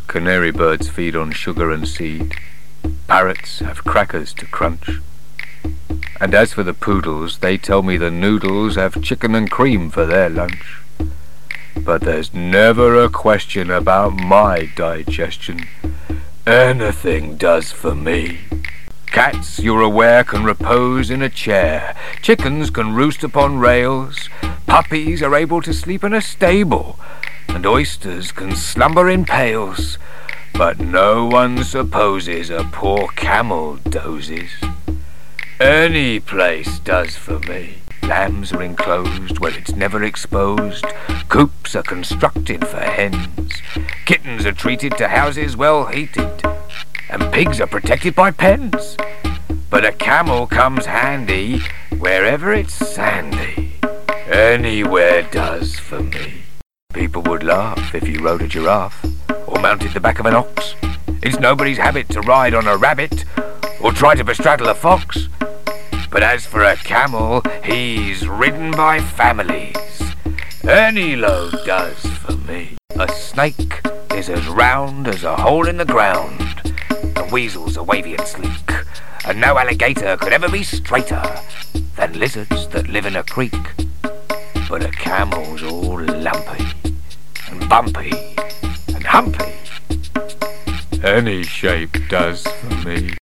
Canary birds feed on sugar and seed. Parrots have crackers to crunch. And as for the poodles, they tell me the noodles have chicken and cream for their lunch. But there's never a question about my digestion. Anything does for me. Cats, you're aware, can repose in a chair. Chickens can roost upon rails. Puppies are able to sleep in a stable. And oysters can slumber in pails. But no one supposes a poor camel dozes. Any place does for me. Lambs are enclosed where it's never exposed. Coops are constructed for hens. Kittens are treated to houses well heated. And pigs are protected by pens. But a camel comes handy wherever it's sandy. Anywhere does for me. People would laugh if you rode a giraffe or mounted the back of an ox. It's nobody's habit to ride on a rabbit or try to bestraddle a fox. But as for a camel, he's ridden by families. Any load does for me. A snake is as round as a hole in the ground. The weasels are wavy and sleek, and no alligator could ever be straighter than lizards that live in a creek. But a camel's all lumpy and bumpy and humpy. Any shape does for me.